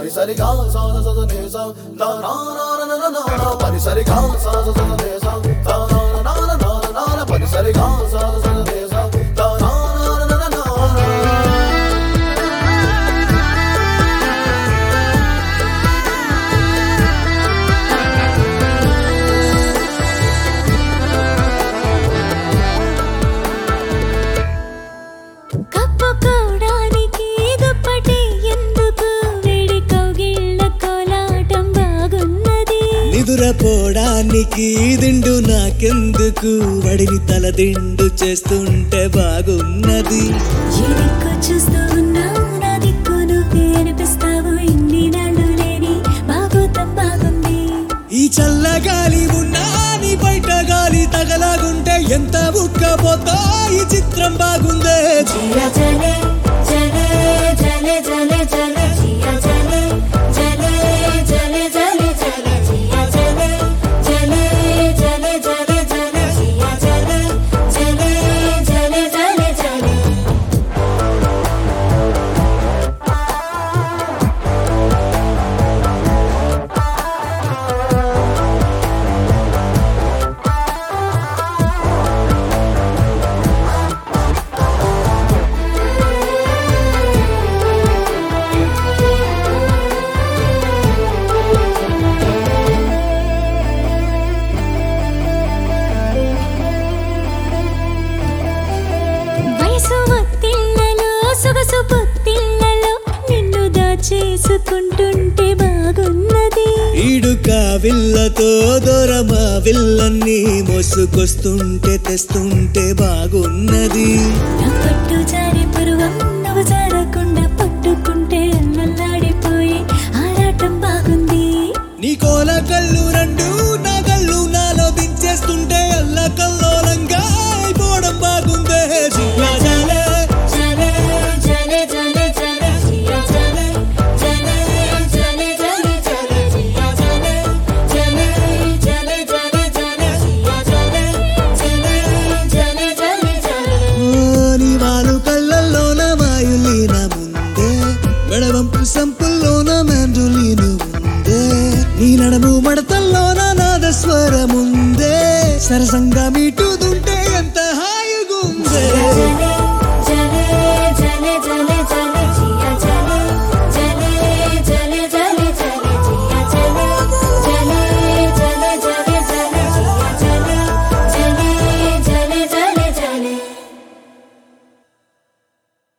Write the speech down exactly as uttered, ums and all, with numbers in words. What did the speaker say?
పని సరిగా సా సా సా నే సా లా నా నా నా నా నా నా పని సరిగా సా సా సా నే సా లా నా నా నా నా నా నా పని సరిగా సా సా సా నే సా లా నా నా నా నా నా నిదురపోవడానికి దిండు నాకెందుకు వడిని తల దిండు చేస్తుంటే బాగున్నది చూస్తూ ఉన్నావు నా దిక్కు నువ్వే అనిపిస్తావు ఇన్ని నాళ్ళు లేని బాగోతం బాగుంది ఈ చల్లగాలి ఉన్నా నీ బయట గాలి తగలాగుంటే ఎంత ఉక్కపోతా ఈ చిత్రం బాగుందే జియా జలే జలే జలే జలే జలే జియా జలే జలే జలే జలే జలే జియా జలే జలే జలే జలే జలే జియా జలే జలే జలే జలే జలే చేసుకుంటుంటే బాగున్నది ఈడుక విల్లతో దూరమా విల్లన్ని మోసుకొస్తుంటే తెస్తుంటే బాగున్నది నా పట్టు జారి పరువం నువ్వు జారకుండా పట్టుకుంటే అల్లల్లాడిపోయి ఆరాటం బాగుంది నీ కోల కళ్ళు రెండు నా కళ్ళు నాలో దించేస్తుంటే అల్ల కల్లోలంగా అయిపోవడం బాగుందే జియా జలే జలే జలే జలే జలే జియా జలే జలే జలే జలే జలే జియా జలే జలే జలే జలే జలే జియా జలే జలే జలే జలే జలే నీ వాలు కళ్ళల్లోన వాయులీన ముందే మెడవంపు సంపుల్లోన మెండులీను ఉందే నీ నడము మడతల్లోన నాదస్వరముందే సరసంగా మీ